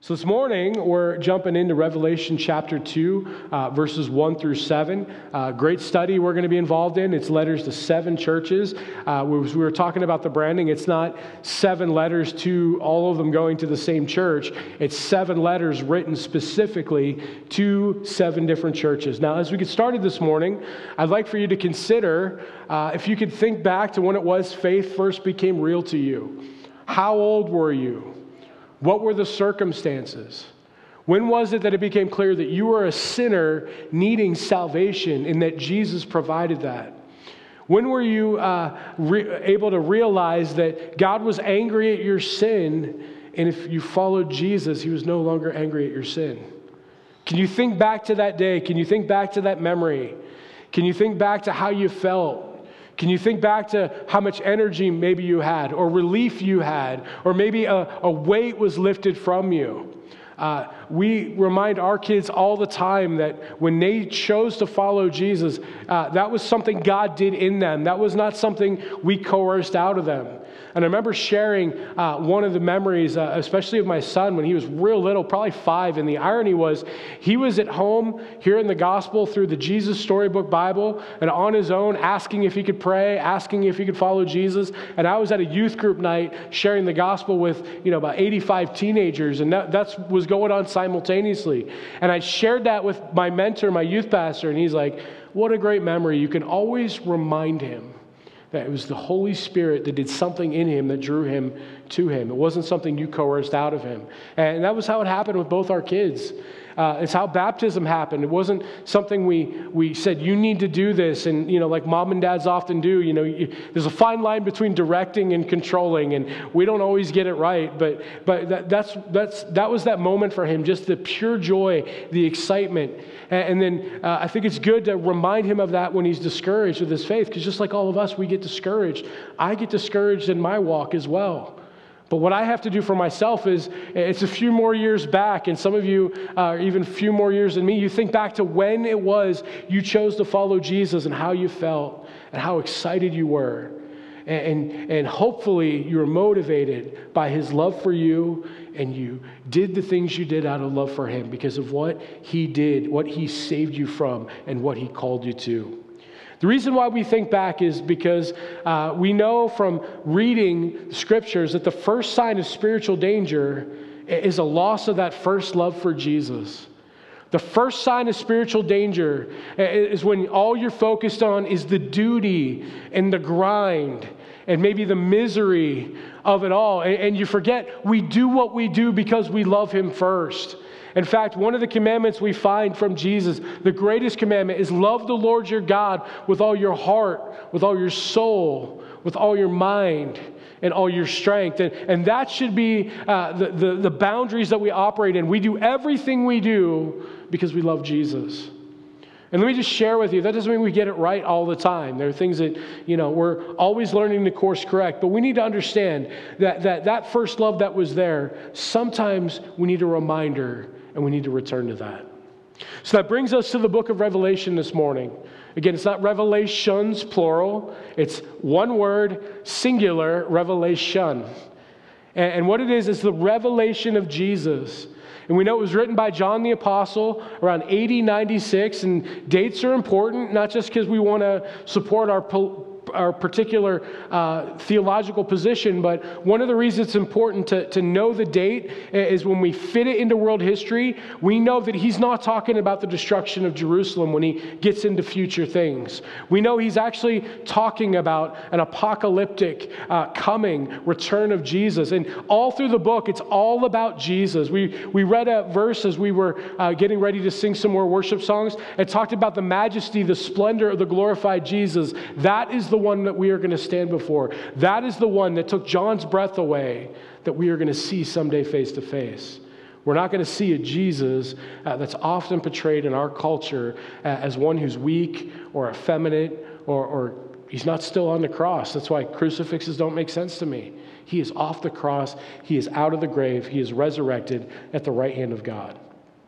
So this morning, we're jumping into Revelation chapter 2, verses 1 through 7. Great study we're going to be involved in. It's letters to 7 churches. We were talking about the branding. It's not 7 letters to all of them going to the same church. It's 7 letters written specifically to 7 different churches. Now, as we get started this morning, I'd like for you to consider if you could think back to when it was faith first became real to you. How old were you? What were the circumstances? When was it that it became clear that you were a sinner needing salvation and that Jesus provided that? When were you able to realize that God was angry at your sin, and if you followed Jesus, he was no longer angry at your sin? Can you think back to that day? Can you think back to that memory? Can you think back to how you felt? Can you think back to how much energy maybe you had, or relief you had, or maybe a weight was lifted from you? We remind our kids all the time that when they chose to follow Jesus, that was something God did in them. That was not something we coerced out of them. And I remember sharing one of the memories, especially of my son when he was real little, probably 5. And the irony was he was at home hearing the gospel through the Jesus Storybook Bible and on his own asking if he could pray, asking if he could follow Jesus. And I was at a youth group night sharing the gospel with, about 85 teenagers. And that was going on simultaneously. And I shared that with my mentor, my youth pastor. And he's like, what a great memory. You can always remind him that it was the Holy Spirit that did something in him that drew him to him. It wasn't something you coerced out of him. And that was how it happened with both our kids. It's how baptism happened. It wasn't something we said, you need to do this. And, like mom and dads often do, there's a fine line between directing and controlling. And we don't always get it right. But that was that moment for him, just the pure joy, the excitement. And then I think it's good to remind him of that when he's discouraged with his faith. Because just like all of us, we get discouraged. I get discouraged in my walk as well. But what I have to do for myself is, it's a few more years back, and some of you are even a few more years than me. You think back to when it was you chose to follow Jesus and how you felt and how excited you were. And hopefully you were motivated by his love for you, and you did the things you did out of love for him because of what he did, what he saved you from, and what he called you to. The reason why we think back is because we know from reading scriptures that the first sign of spiritual danger is a loss of that first love for Jesus. The first sign of spiritual danger is when all you're focused on is the duty and the grind and maybe the misery of it all. And you forget we do what we do because we love him first. In fact, one of the commandments we find from Jesus, the greatest commandment, is love the Lord your God with all your heart, with all your soul, with all your mind, and all your strength. And that should be the boundaries that we operate in. We do everything we do because we love Jesus. And let me just share with you, that doesn't mean we get it right all the time. There are things that, we're always learning to course correct. But we need to understand that first love that was there, sometimes we need a reminder and we need to return to that. So that brings us to the book of Revelation this morning. Again, it's not revelations, plural. It's one word, singular, revelation. And what it is the revelation of Jesus. And we know it was written by John the Apostle around AD 96. And dates are important, not just because we want to support our particular theological position, but one of the reasons it's important to know the date is when we fit it into world history, we know that he's not talking about the destruction of Jerusalem when he gets into future things. We know he's actually talking about an apocalyptic coming return of Jesus. And all through the book, it's all about Jesus. We read a verse as we were getting ready to sing some more worship songs. It talked about the majesty, the splendor of the glorified Jesus. That is the one that we are going to stand before. That is the one that took John's breath away that we are going to see someday face to face. We're not going to see a Jesus that's often portrayed in our culture as one who's weak or effeminate or he's not still on the cross. That's why crucifixes don't make sense to me. He is off the cross. He is out of the grave. He is resurrected at the right hand of God.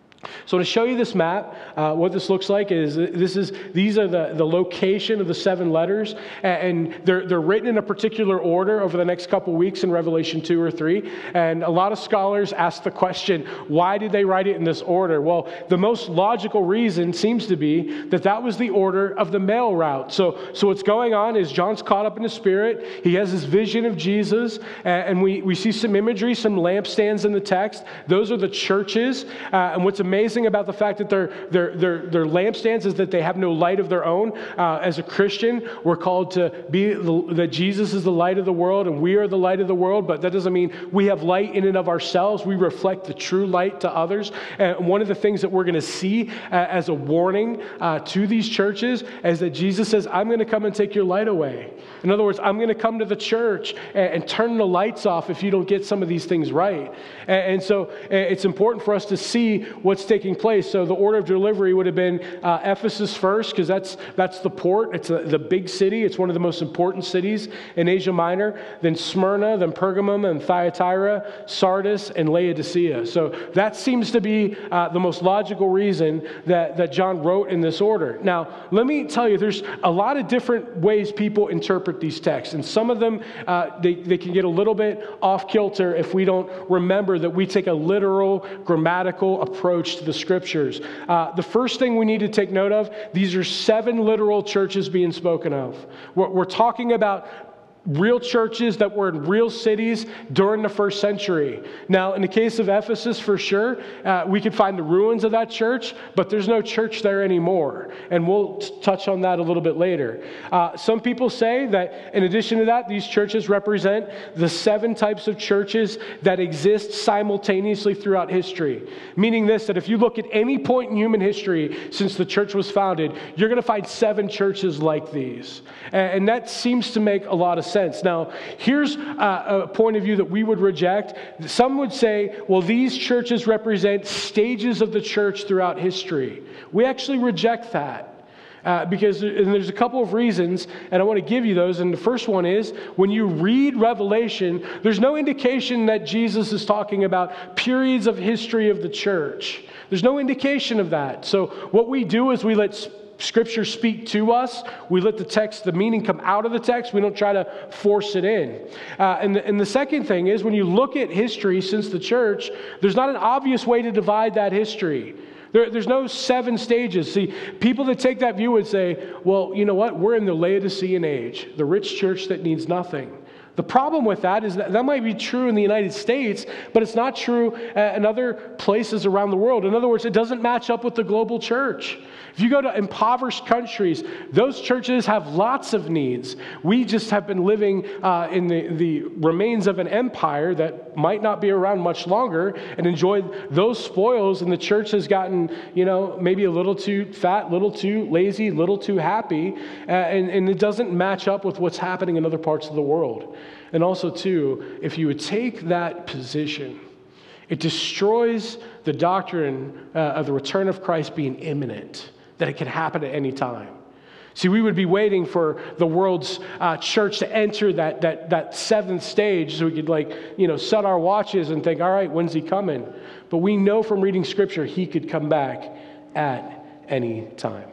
So I want to show you this map. What this looks like is these are the location of the 7 letters, and they're written in a particular order over the next couple weeks in Revelation 2 or 3. And a lot of scholars ask the question, why did they write it in this order? Well, the most logical reason seems to be that was the order of the mail route. So what's going on is John's caught up in the Spirit. He has this vision of Jesus, and we see some imagery, some lampstands in the text. Those are the churches, and what's amazing about the fact that they're lampstands is that they have no light of their own. As a Christian, we're called to be that Jesus is the light of the world and we are the light of the world, but that doesn't mean we have light in and of ourselves. We reflect the true light to others. And one of the things that we're going to see as a warning to these churches is that Jesus says, I'm going to come and take your light away. In other words, I'm going to come to the church and turn the lights off if you don't get some of these things right. And so it's important for us to see what's taking place. So the order of delivery would have been Ephesus first, because that's the port. It's the big city. It's one of the most important cities in Asia Minor. Then Smyrna, then Pergamum, and Thyatira, Sardis, and Laodicea. So that seems to be the most logical reason that John wrote in this order. Now, let me tell you, there's a lot of different ways people interpret these texts, and some of them, they can get a little bit off kilter if we don't remember that we take a literal, grammatical approach to the Scriptures. The first thing we need to take note of, these are 7 literal churches being spoken of. We're talking about real churches that were in real cities during the first century. Now, in the case of Ephesus, for sure, we could find the ruins of that church, but there's no church there anymore. And we'll touch on that a little bit later. Some people say that in addition to that, these churches represent the 7 types of churches that exist simultaneously throughout history. Meaning this, that if you look at any point in human history since the church was founded, you're going to find 7 churches like these. And that seems to make a lot of sense. Now, here's a point of view that we would reject. Some would say, well, these churches represent stages of the church throughout history. We actually reject that. Because there's a couple of reasons, and I want to give you those. And the first one is, when you read Revelation, there's no indication that Jesus is talking about periods of history of the church. There's no indication of that. So what we do is we let Scripture speak to us. We let the meaning come out of the text. We don't try to force it in. And the second thing is, when you look at history since the church, there's not an obvious way to divide that history. There's no 7 stages. See, people that take that view would say, well, you know what? We're in the Laodicean age, the rich church that needs nothing. The problem with that is that might be true in the United States, but it's not true in other places around the world. In other words, it doesn't match up with the global church. If you go to impoverished countries, those churches have lots of needs. We just have been living in the remains of an empire that might not be around much longer and enjoyed those spoils, and the church has gotten, maybe a little too fat, a little too lazy, a little too happy, and it doesn't match up with what's happening in other parts of the world. And also, too, if you would take that position, it destroys the doctrine of the return of Christ being imminent, that it could happen at any time. See, we would be waiting for the world's church to enter that 7th stage so we could set our watches and think, all right, when's he coming? But we know from reading Scripture he could come back at any time.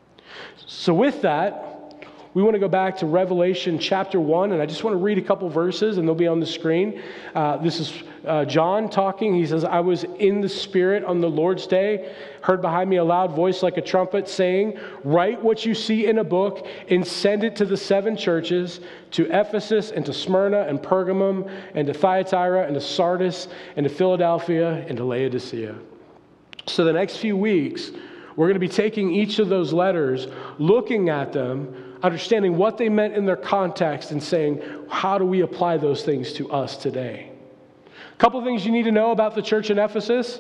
So with that, we want to go back to Revelation chapter 1, and I just want to read a couple verses, and they'll be on the screen. This is John talking. He says, I was in the Spirit on the Lord's day, heard behind me a loud voice like a trumpet saying, write what you see in a book and send it to the 7 churches, to Ephesus and to Smyrna and Pergamum and to Thyatira and to Sardis and to Philadelphia and to Laodicea. So the next few weeks, we're going to be taking each of those letters, looking at them, understanding what they meant in their context, and saying, how do we apply those things to us today? A couple of things you need to know about the church in Ephesus.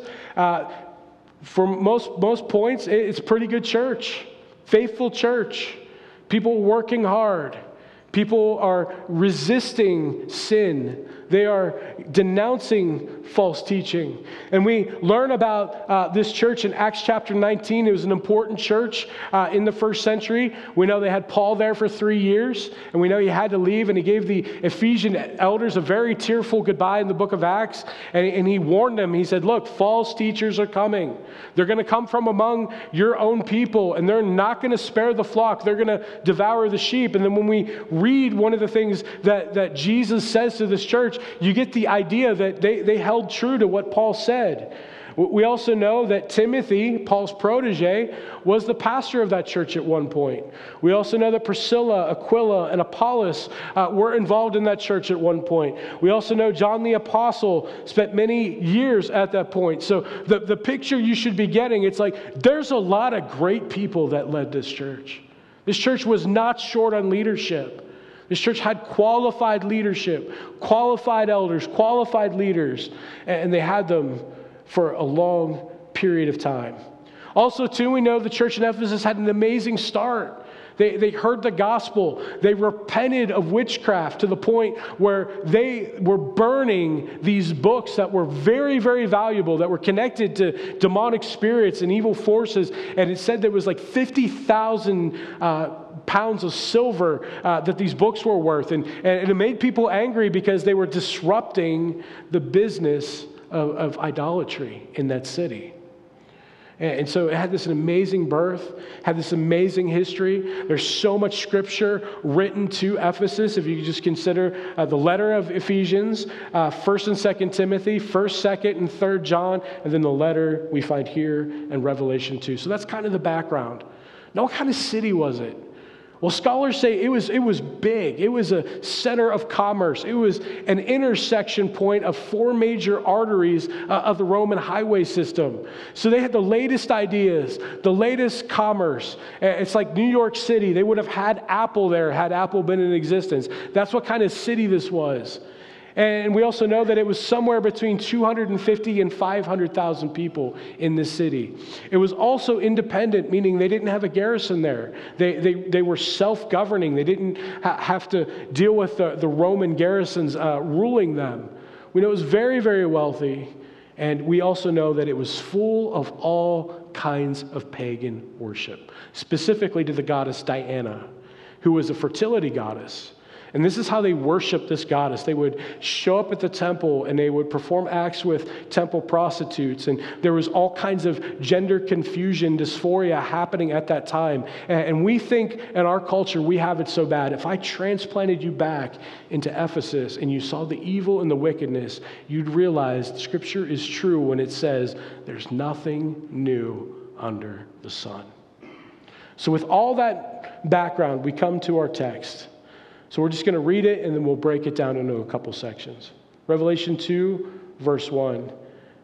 For most points, it's a pretty good church, faithful church, people working hard, people are resisting sin, They are denouncing false teaching. And we learn about this church in Acts chapter 19. It was an important church in the first century. We know they had Paul there for 3 years, and we know he had to leave, and he gave the Ephesian elders a very tearful goodbye in the book of Acts, and he warned them. He said, look, false teachers are coming. They're going to come from among your own people, and they're not going to spare the flock. They're going to devour the sheep. And then when we read one of the things that Jesus says to this church, you get the idea that they held true to what Paul said. We also know that Timothy, Paul's protege, was the pastor of that church at one point. We also know that Priscilla, Aquila, and Apollos were involved in that church at one point. We also know John the Apostle spent many years at that point. So the picture you should be getting, it's like there's a lot of great people that led this church. This church was not short on leadership. This church had qualified leadership, qualified elders, qualified leaders, and they had them for a long period of time. Also, too, we know the church in Ephesus had an amazing start. They heard the gospel. They repented of witchcraft to the point where they were burning these books that were very, very valuable, that were connected to demonic spirits and evil forces. And it said there was like 50,000 pounds of silver that these books were worth. And it made people angry because they were disrupting the business of idolatry in that city. And so it had this amazing birth, had this amazing history. There's so much scripture written to Ephesus. If you just consider the letter of Ephesians, 1st and 2nd Timothy, 1st, 2nd, and 3rd John, and then the letter we find here in Revelation 2. So that's kind of the background. Now, what kind of city was it? Well, scholars say it was big. It was a center of commerce. It was an intersection point of 4 major arteries of the Roman highway system. So they had the latest ideas, the latest commerce. It's like New York City. They would have had Apple there had Apple been in existence. That's what kind of city this was. And we also know that it was somewhere between 250 and 500,000 people in this city. It was also independent, meaning they didn't have a garrison there. They were self-governing. They didn't have to deal with the Roman garrisons ruling them. We know it was very, very wealthy. And we also know that it was full of all kinds of pagan worship, specifically to the goddess Diana, who was a fertility goddess. And this is how they worshiped this goddess. They would show up at the temple and they would perform acts with temple prostitutes. And there was all kinds of gender confusion, dysphoria happening at that time. And we think in our culture, we have it so bad. If I transplanted you back into Ephesus and you saw the evil and the wickedness, you'd realize Scripture is true when it says there's nothing new under the sun. So with all that background, we come to our text. So we're just going to read it, and then we'll break it down into a couple sections. Revelation 2, verse 1. It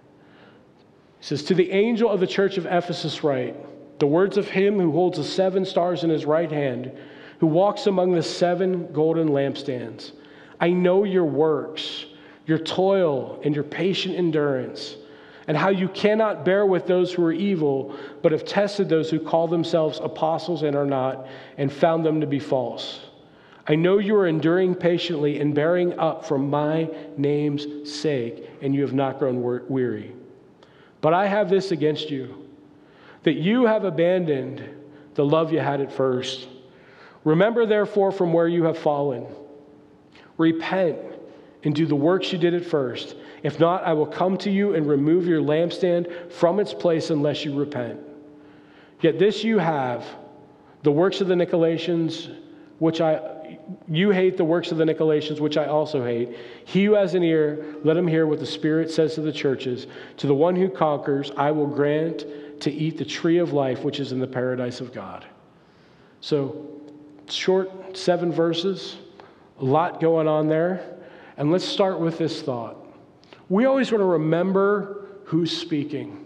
says, "To the angel of the church of Ephesus write, the words of him who holds the 7 stars in his right hand, who walks among the 7 golden lampstands. I know your works, your toil, and your patient endurance, and how you cannot bear with those who are evil, but have tested those who call themselves apostles and are not, and found them to be false. I know you are enduring patiently and bearing up for my name's sake, and you have not grown weary. But I have this against you, that you have abandoned the love you had at first. Remember, therefore, from where you have fallen. Repent and do the works you did at first. If not, I will come to you and remove your lampstand from its place unless you repent. Yet this you have, the works of the Nicolaitans, you hate the works of the Nicolaitans, which I also hate. He who has an ear, let him hear what the Spirit says to the churches. To the one who conquers, I will grant to eat the tree of life, which is in the paradise of God." So, short 7 verses, a lot going on there. And let's start with this thought. We always want to remember who's speaking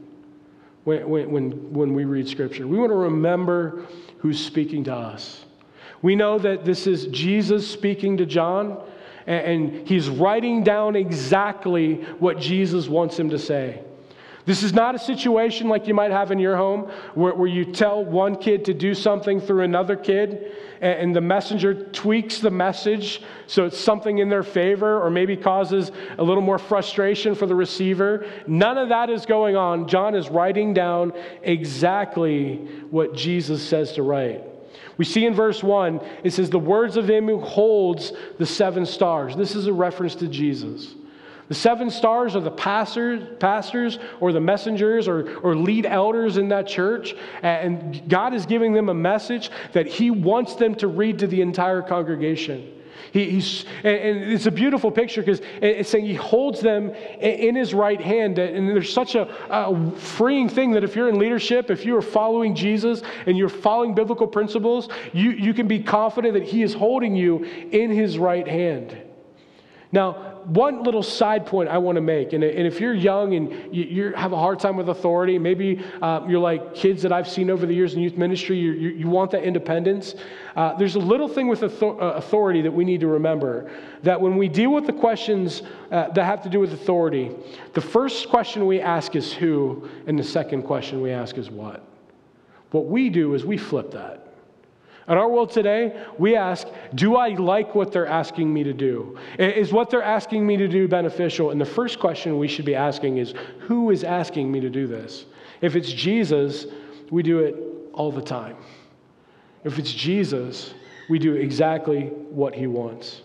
when we read Scripture. We want to remember who's speaking to us. We know that this is Jesus speaking to John, and he's writing down exactly what Jesus wants him to say. This is not a situation like you might have in your home where you tell one kid to do something through another kid and the messenger tweaks the message so it's something in their favor or maybe causes a little more frustration for the receiver. None of that is going on. John is writing down exactly what Jesus says to write. We see in verse 1, it says, the words of him who holds the 7 stars. This is a reference to Jesus. The 7 stars are the pastors or the messengers or lead elders in that church. And God is giving them a message that he wants them to read to the entire congregation. And it's a beautiful picture because it's saying he holds them in his right hand. And there's such a freeing thing that if you're in leadership, if you are following Jesus and you're following biblical principles, you can be confident that he is holding you in his right hand. Now, one little side point I want to make, and if you're young and you have a hard time with authority, maybe you're like kids that I've seen over the years in youth ministry, you want that independence. There's a little thing with authority that we need to remember, that when we deal with the questions that have to do with authority, the first question we ask is who, and the second question we ask is what. What we do is we flip that. In our world today, we ask, do I like what they're asking me to do? Is what they're asking me to do beneficial? And the first question we should be asking is, who is asking me to do this? If it's Jesus, we do it all the time. If it's Jesus, we do exactly what he wants.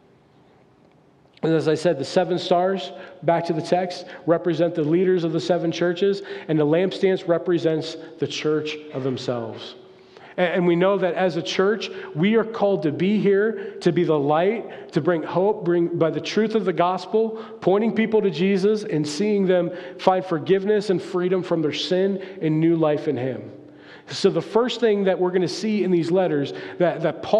And as I said, the 7 stars, back to the text, represent the leaders of the 7 churches, and the lampstands represents the church of themselves. And we know that as a church, we are called to be here, to be the light, to bring hope, by the truth of the gospel, pointing people to Jesus and seeing them find forgiveness and freedom from their sin and new life in him. So the first thing that we're going to see in these letters, that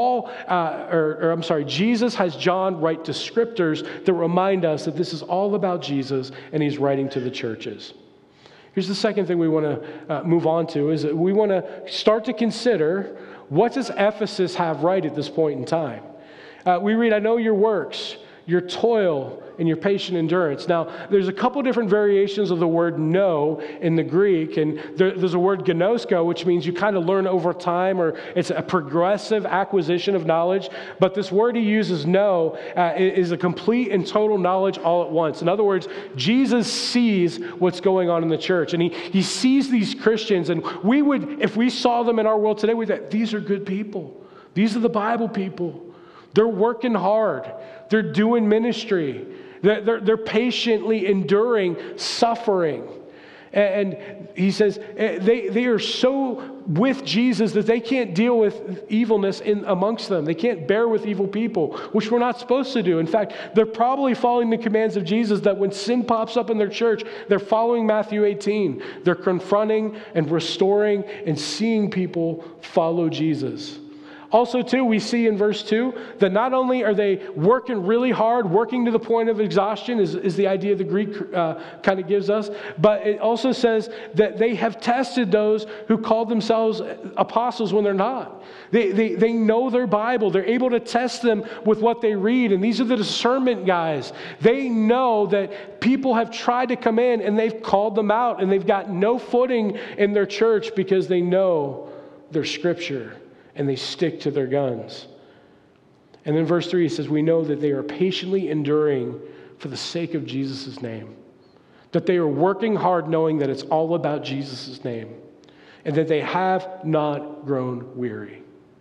Jesus has John write descriptors that remind us that this is all about Jesus and he's writing to the churches. Here's the second thing we want to move on to, is that we want to start to consider, what does Ephesus have right at this point in time? We read, I know your works, your toil, and your patient endurance. Now, there's a couple different variations of the word know in the Greek, and there's a word gnosko, which means you kind of learn over time, or it's a progressive acquisition of knowledge. But this word he uses, know, is a complete and total knowledge all at once. In other words, Jesus sees what's going on in the church, and he sees these Christians, and we would, if we saw them in our world today, we'd say, these are good people. These are the Bible people. They're working hard. They're doing ministry. They're patiently enduring suffering. And he says they are so with Jesus that they can't deal with evilness amongst them. They can't bear with evil people, which we're not supposed to do. In fact, they're probably following the commands of Jesus, that when sin pops up in their church, they're following Matthew 18. They're confronting and restoring and seeing people follow Jesus. Also, too, we see in verse 2 that not only are they working really hard, working to the point of exhaustion, is the idea the Greek kind of gives us, but it also says that they have tested those who call themselves apostles when they're not. They know their Bible. They're able to test them with what they read, and these are the discernment guys. They know that people have tried to come in, and they've called them out, and they've got no footing in their church because they know their Scripture. And they stick to their guns. And then verse 3 says, we know that they are patiently enduring for the sake of Jesus' name. That they are working hard knowing that it's all about Jesus' name. And that they have not grown weary.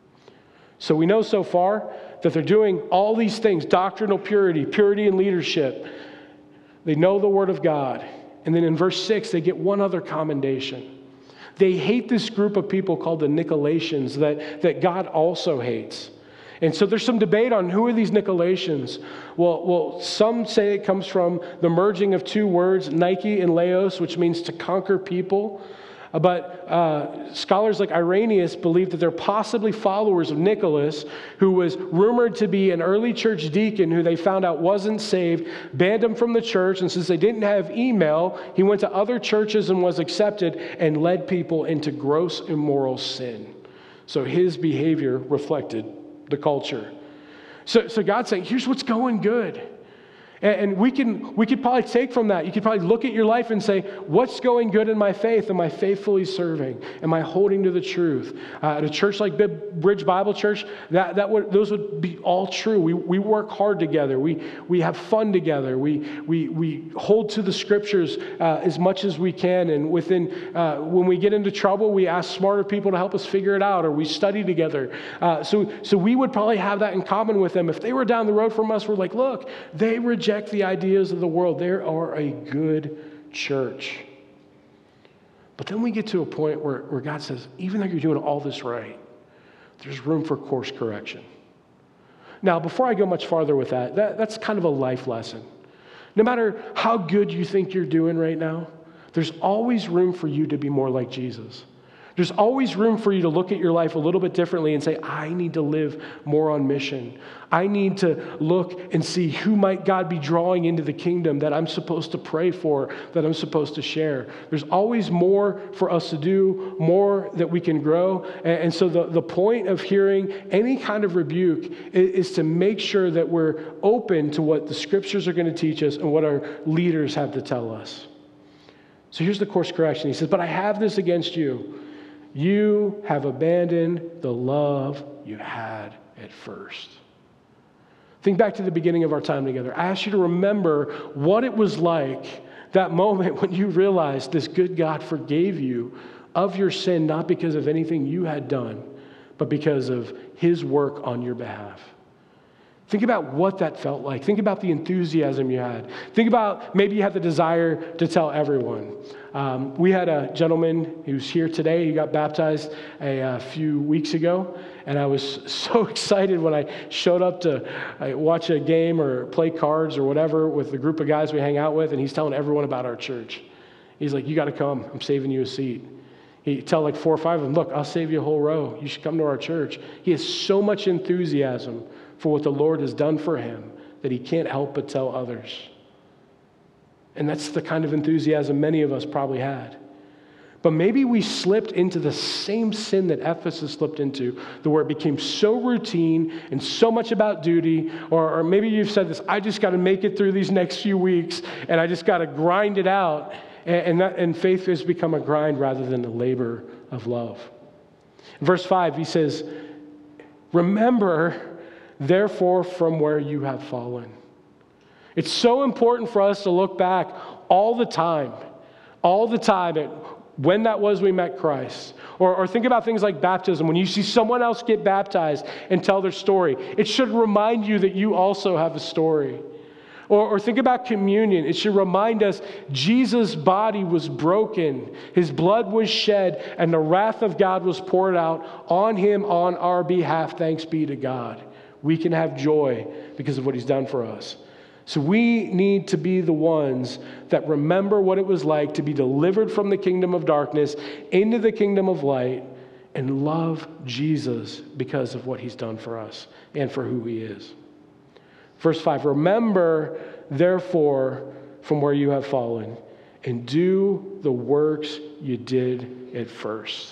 So we know so far that they're doing all these things: doctrinal purity, purity in leadership. They know the Word of God. And then in verse 6, they get one other commendation. They hate this group of people called the Nicolaitans that God also hates. And so there's some debate on who are these Nicolaitans. Well, some say it comes from the merging of two words, Nike and Laos, which means to conquer people. But scholars like Irenaeus believe that they're possibly followers of Nicholas, who was rumored to be an early church deacon who they found out wasn't saved, banned him from the church, and since they didn't have email, he went to other churches and was accepted and led people into gross immoral sin. So his behavior reflected the culture. So God's saying, here's what's going good. And we could probably take from that. You could probably look at your life and say, what's going good in my faith? Am I faithfully serving? Am I holding to the truth? At a church like Bridge Bible Church, those would be all true. We work hard together. We have fun together. We hold to the scriptures as much as we can. And when we get into trouble, we ask smarter people to help us figure it out, or we study together. So we would probably have that in common with them. If they were down the road from us, we're like, look, they reject the ideas of the world. They are a good church. But then we get to a point where God says, even though you're doing all this right, there's room for course correction. Now, before I go much farther with that's kind of a life lesson. No matter how good you think you're doing right now, there's always room for you to be more like Jesus. There's always room for you to look at your life a little bit differently and say, I need to live more on mission. I need to look and see who might God be drawing into the kingdom that I'm supposed to pray for, that I'm supposed to share. There's always more for us to do, more that we can grow. And so the point of hearing any kind of rebuke is to make sure that we're open to what the scriptures are going to teach us and what our leaders have to tell us. So here's the course correction. He says, but I have this against you. You have abandoned the love you had at first. Think back to the beginning of our time together. I asked you to remember what it was like, that moment when you realized this good God forgave you of your sin, not because of anything you had done, but because of his work on your behalf. Think about what that felt like. Think about the enthusiasm you had. Think about maybe you had the desire to tell everyone. We had a gentleman who's here today. He got baptized a few weeks ago, and I was so excited when I showed up to watch a game or play cards or whatever with the group of guys we hang out with, and he's telling everyone about our church. He's like, you got to come. I'm saving you a seat. He tell like 4 or 5 of them, look, I'll save you a whole row. You should come to our church. He has so much enthusiasm for what the Lord has done for him that he can't help but tell others. And that's the kind of enthusiasm many of us probably had. But maybe we slipped into the same sin that Ephesus slipped into, where it became so routine and so much about duty, or maybe you've said this, I just got to make it through these next few weeks, and I just got to grind it out, and faith has become a grind rather than a labor of love. In verse 5, he says, remember, therefore, from where you have fallen. It's so important for us to look back all the time at when that was we met Christ. Or think about things like baptism. When you see someone else get baptized and tell their story, it should remind you that you also have a story. Or think about communion. It should remind us Jesus' body was broken, his blood was shed, and the wrath of God was poured out on him on our behalf. Thanks be to God. We can have joy because of what he's done for us. So we need to be the ones that remember what it was like to be delivered from the kingdom of darkness into the kingdom of light and love Jesus because of what he's done for us and for who he is. Verse 5, remember, therefore, from where you have fallen, and do the works you did at first.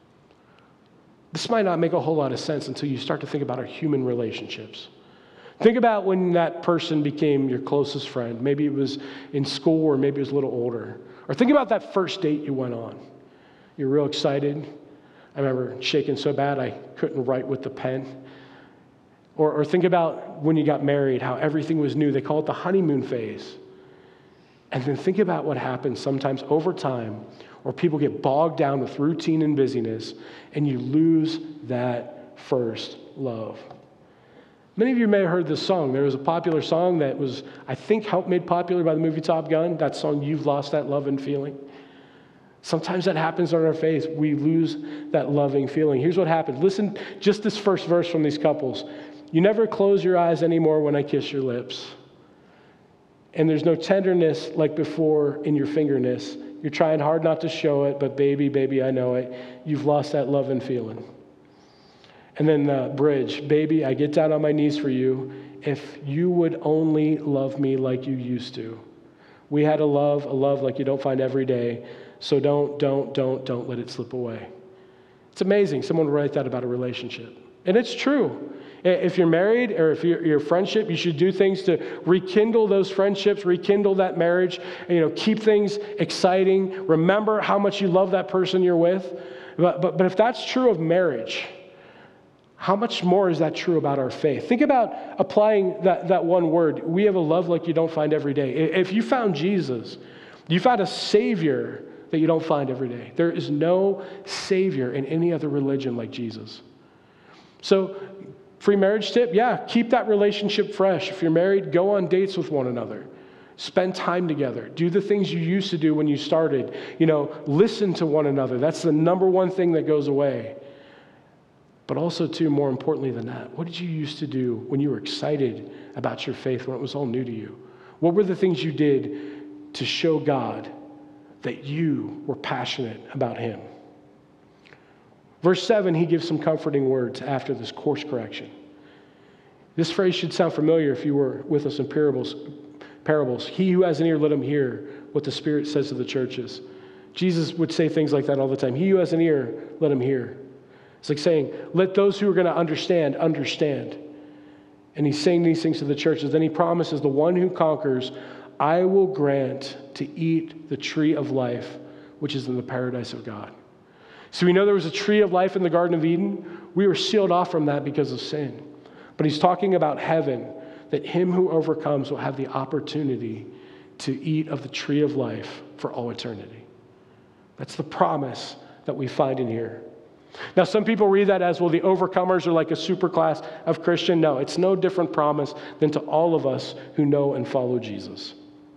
This might not make a whole lot of sense until you start to think about our human relationships. Think about when that person became your closest friend. Maybe it was in school, or maybe it was a little older. Or think about that first date you went on. You're real excited. I remember shaking so bad I couldn't write with the pen. Or think about when you got married, how everything was new. They call it the honeymoon phase. And then think about what happens sometimes over time, or people get bogged down with routine and busyness, and you lose that first love. Many of you may have heard this song. There was a popular song that was, I think, helped made popular by the movie Top Gun. That song, You've Lost That Loving Feeling. Sometimes that happens on our face. We lose that loving feeling. Here's what happens. Listen, just this first verse from these couples. You never close your eyes anymore when I kiss your lips. And there's no tenderness like before in your fingerness. You're trying hard not to show it, but baby, I know it. You've lost that loving feeling. And then the bridge, baby, I get down on my knees for you. If you would only love me like you used to. We had a love like you don't find every day. So don't let it slip away. It's amazing. Someone would write that about a relationship. And it's true. If you're married or if you're friendship, you should do things to rekindle those friendships, rekindle that marriage, keep things exciting. Remember how much you love that person you're with. But if that's true of marriage, how much more is that true about our faith? Think about applying that one word. We have a love like you don't find every day. If you found Jesus, you found a Savior that you don't find every day. There is no Savior in any other religion like Jesus. So, free marriage tip, keep that relationship fresh. If you're married, go on dates with one another. Spend time together. Do the things you used to do when you started. Listen to one another. That's the number one thing that goes away. But also, too, more importantly than that, what did you used to do when you were excited about your faith, when it was all new to you? What were the things you did to show God that you were passionate about Him? Verse 7, he gives some comforting words after this course correction. This phrase should sound familiar if you were with us in parables. He who has an ear, let him hear what the Spirit says to the churches. Jesus would say things like that all the time. He who has an ear, let him hear. It's like saying, let those who are going to understand. And he's saying these things to the churches. Then he promises, the one who conquers, I will grant to eat the tree of life, which is in the paradise of God. So we know there was a tree of life in the Garden of Eden. We were sealed off from that because of sin. But he's talking about heaven, that him who overcomes will have the opportunity to eat of the tree of life for all eternity. That's the promise that we find in here. Now, some people read that as, well, the overcomers are like a super class of Christian. No, it's no different promise than to all of us who know and follow Jesus.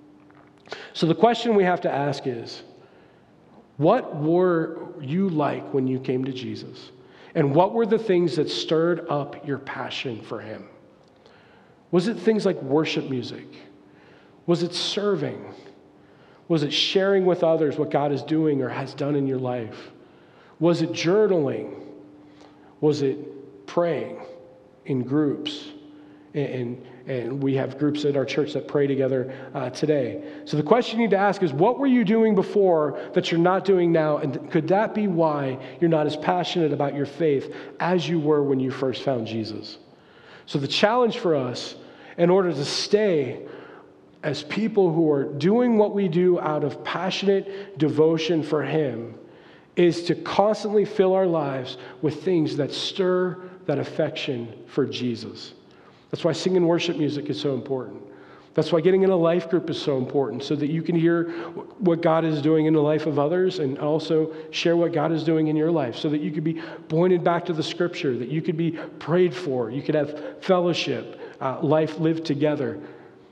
So the question we have to ask is, what were you like when you came to Jesus? And what were the things that stirred up your passion for Him? Was it things like worship music? Was it serving? Was it sharing with others what God is doing or has done in your life? Was it journaling? Was it praying in groups? And we have groups at our church that pray together today. So the question you need to ask is, what were you doing before that you're not doing now? And could that be why you're not as passionate about your faith as you were when you first found Jesus? So the challenge for us, in order to stay as people who are doing what we do out of passionate devotion for Him, is to constantly fill our lives with things that stir that affection for Jesus. That's why singing worship music is so important. That's why getting in a life group is so important, so that you can hear what God is doing in the life of others and also share what God is doing in your life, so that you could be pointed back to the Scripture, that you could be prayed for, you could have fellowship, life lived together.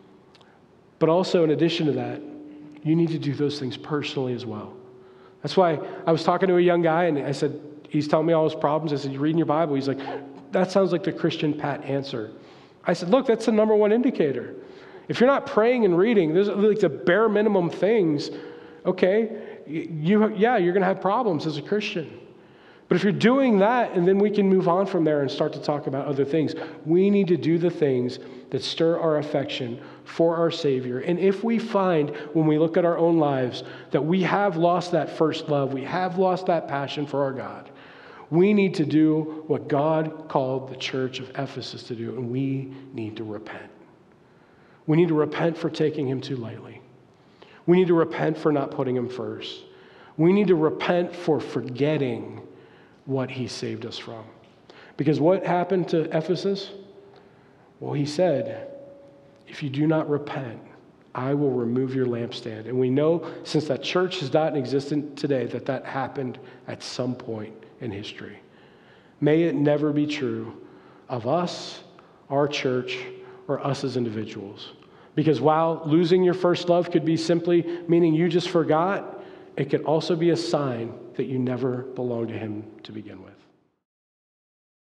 But also, in addition to that, you need to do those things personally as well. That's why I was talking to a young guy, and I said, he's telling me all his problems. I said, you reading your Bible? He's like, that sounds like the Christian pat answer. I said, look, that's the number one indicator. If you're not praying and reading, there's like the bare minimum things, okay, you're going to have problems as a Christian. But if you're doing that, and then we can move on from there and start to talk about other things. We need to do the things that stir our affection for our Savior. And if we find, when we look at our own lives, that we have lost that first love, we have lost that passion for our God, we need to do what God called the church of Ephesus to do, and we need to repent. We need to repent for taking Him too lightly. We need to repent for not putting Him first. We need to repent for forgetting what He saved us from. Because what happened to Ephesus? Well, He said, if you do not repent, I will remove your lampstand. And we know, since that church is not in existence today, that happened at some point in history. May it never be true of us, our church, or us as individuals. Because while losing your first love could be simply meaning you just forgot, it could also be a sign that you never belonged to Him to begin with.